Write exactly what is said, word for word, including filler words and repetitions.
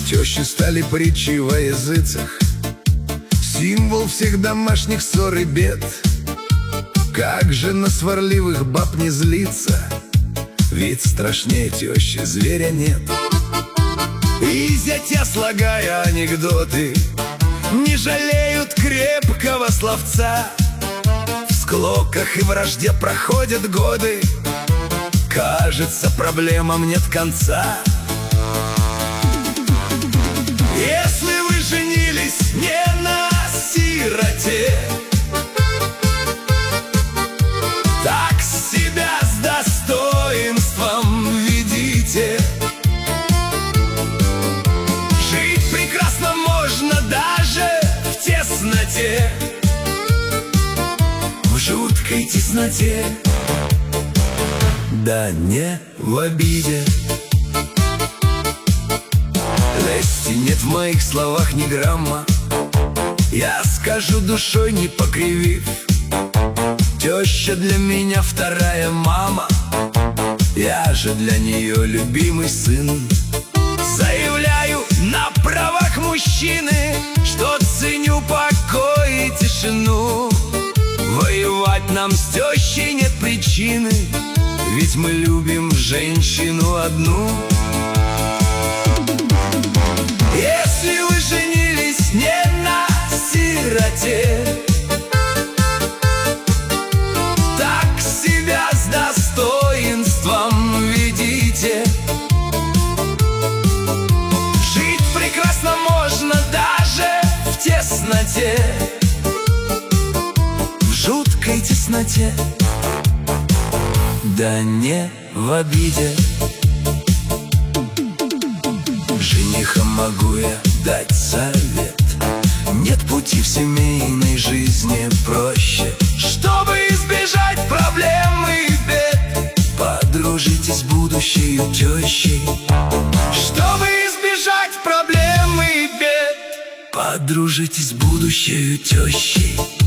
Тещи стали притчей во языцах, символ всех домашних ссор и бед. Как же на сварливых баб не злиться, ведь страшнее тещи зверя нет. И зятя, слагая анекдоты, не жалеют крепкого словца. В склоках и вражде проходят годы, кажется, проблемам нет конца. Если вы женились не на сироте, так себя с достоинством ведите. Жить прекрасно можно даже в тесноте, в жуткой тесноте, да не в обиде. Лести нет в моих словах ни грамма, я скажу душой не покривив. Теща для меня вторая мама, я же для нее любимый сын. Заявляю на правах мужчины, что ценю покой и тишину. Воевать нам с тещей нет причины, ведь мы любим женщину одну. Если вы женились не на сироте, так себя с достоинством ведите. Жить прекрасно можно даже в тесноте, в жуткой тесноте, да не в обиде. Женихам могу я дать совет: нет пути в семейной жизни проще, чтобы избежать проблем и бед. Подружитесь с будущей тещей, чтобы избежать проблем и бед. Подружитесь с будущей тещей.